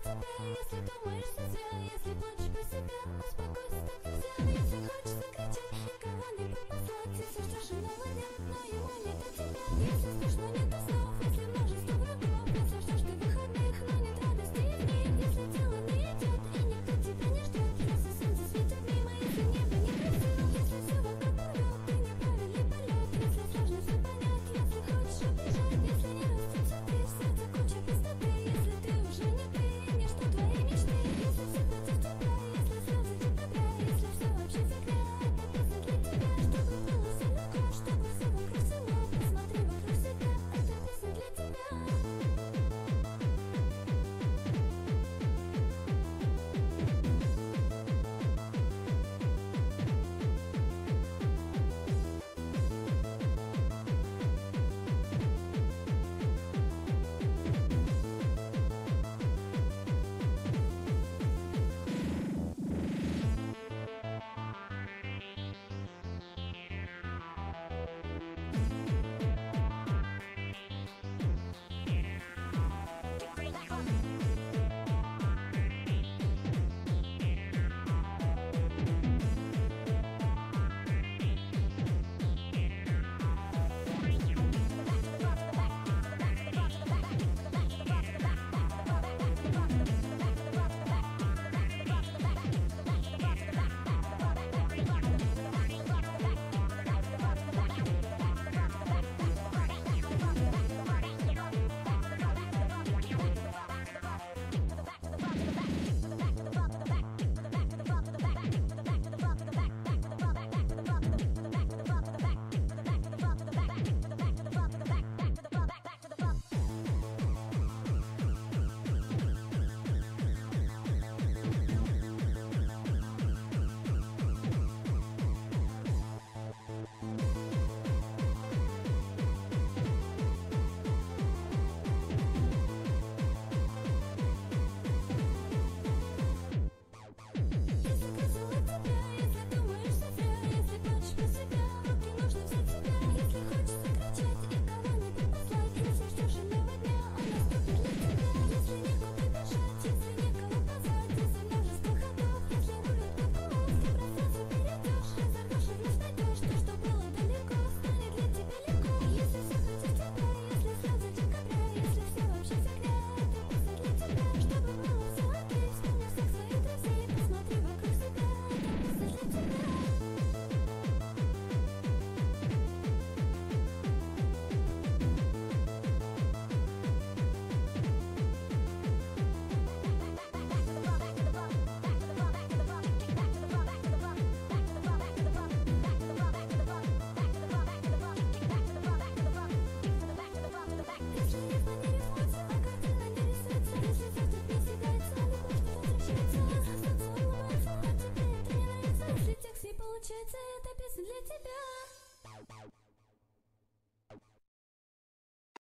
тебя. Если думаешь, что зря, если плачешь про себя, успокойся, так нельзя. Если хочешь закричать и кого-нибудь послать, если ждешь иного дня, но ему не до тебя. Если скучно, нет слов, если множество врагов, если ждешь ты выходных, но нет радости в них. Если дело не идет и никто тебя не ждет, если солнце светит мимо, если небо некрасиво, если все вокруг порвет, ты неправильный полет, если сложно все понять, если хочешь убежать, если не растет цветы, в сердце куча пустоты, если ты уже не ты, не что твои мечты, если все против тебя, если слезы декабря, если все вообще фигня, это песня для тебя, чтобы было все легко, чтобы все вокруг село, посмотри вокруг себя, это песня для тебя. Если красиво тебя, если думаешь, что зря, если плачешь про себя, руки нужно взять себя. Если хочешь закричать и кого-нибудь послать, если ждешь иного дня, он наступит для тебя. Если некуда бежать, если некого позвать, если множество ходов, если рулет подколов, ты пространство перейдешь, разорвешь и вновь найдешь то, что было далеко, станет для тебя легко. Если все против тебя, если слезы декабря, если все вообще фигня, это песня для тебя, чтобы было все окей, вспомни всех своих друзей, посмотри вокруг себя, это песня для тебя. Если рифма не рифмуется, а картина не рисуется, если завтра не съедается, а любовь не возвращается, если солнце улыбается, а тебе это не нравится, если текст не получается, это песня для тебя.